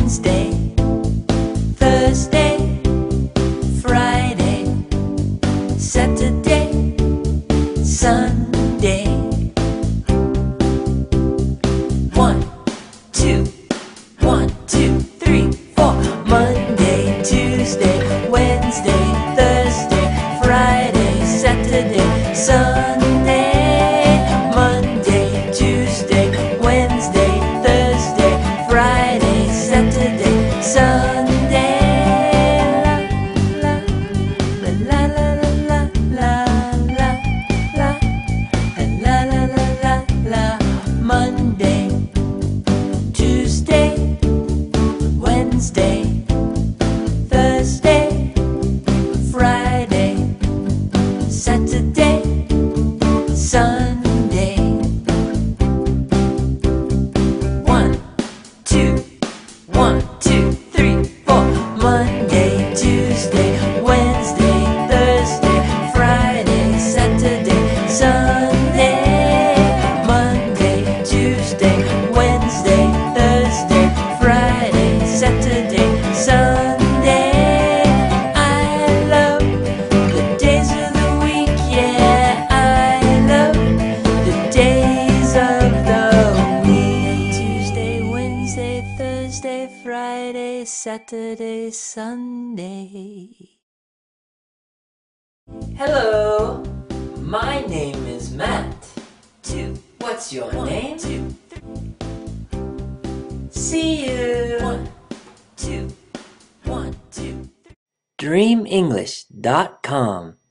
Wednesday, Thursday, Friday, Saturday, Sunday. 1, 2, 1, 2, 3, 4. Monday, Tuesday, Wednesday, Thursday, Friday, Saturday, Sunday. Monday, Tuesday, Wednesday, Thursday, Friday, Saturday, Sunday. La la la la la la la la la la la la. Monday, Tuesday, Wednesday, Thursday, Friday, Saturday, Sunday. 1, 2, 1, 2, 3, 4. Monday, Tuesday, Wednesday, Thursday, Friday, Saturday, Sunday. Monday, Tuesday, Wednesday, Thursday, Friday, Saturday, Sunday. I love the days of the week, yeah. I love the days of the week. Tuesday, Wednesday, Thursday, Friday, Saturday, Sunday. Hello, my name is Matt. 2. What's your name? 2. See you. 1, 2, 1, 2. DreamEnglish.com